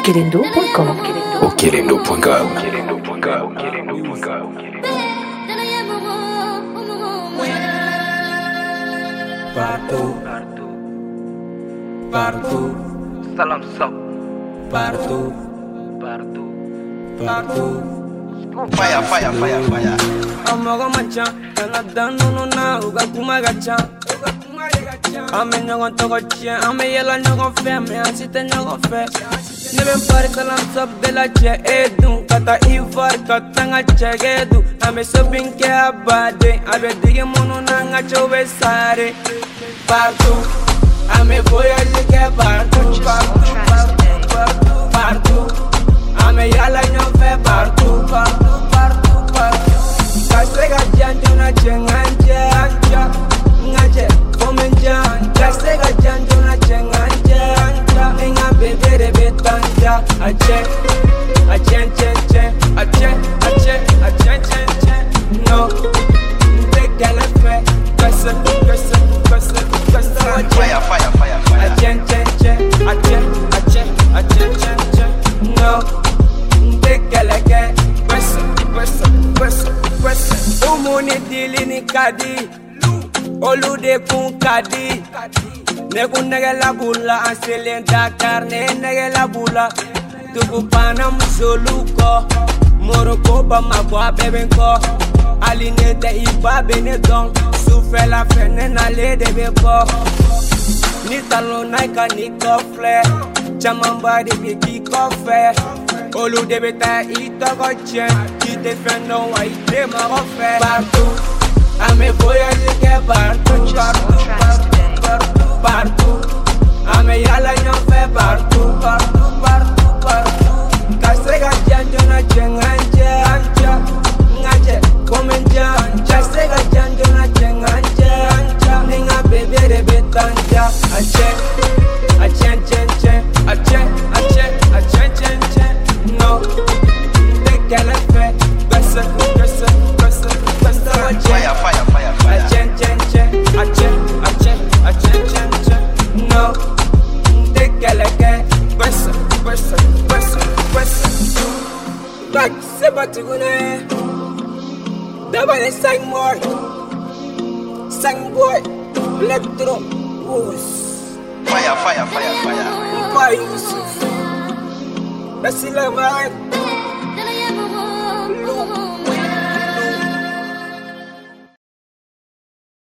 Okelendo.com. Okelendo.com. Partout, Salam Sok, partout, Fire. Amogo macha, kana dano no na uga kuma gacha. Ame nyogon togo chia, ame yela nyogon fe, me ansite nyogon fe. Nebe pare salam sok de la che edu, kata ivar katanga chegedu. Ame sobin ke abade, abe dige mono na ngacho be sare. Partout, ame voyage ke partout. Ame yala nyogon fe partout. Kasega janjo na chenganje anja ngaje fomenja kasega janjo na chenganje anja inga bebere betanja ache no tekele fe kasa Fire. ache no tekele ke umuni dili ni kadi olude kun kadi ne kun nege la bula anselen Dakar ne nege la bula tuku pana musoluko moroko ba magwa bebenko aline te iba benedon souffle la fene na le de bebo ni talon naika ni kofle chamamba de biki kofe Olu de beta ita goche, qui te fait non wa ite ma refait partout. Ame voyage ke partout. Ame yala nyon fait partout. Kasega janjo na chenganje anja ngaje komenja kasega janjo na chenganje anja ninga bebe de betanja ache no, they can't fit. Fire. No, they can't get. Like Sebatigune, double sang more, sang boy, electro, who's Fire. Yusuf. Basila man.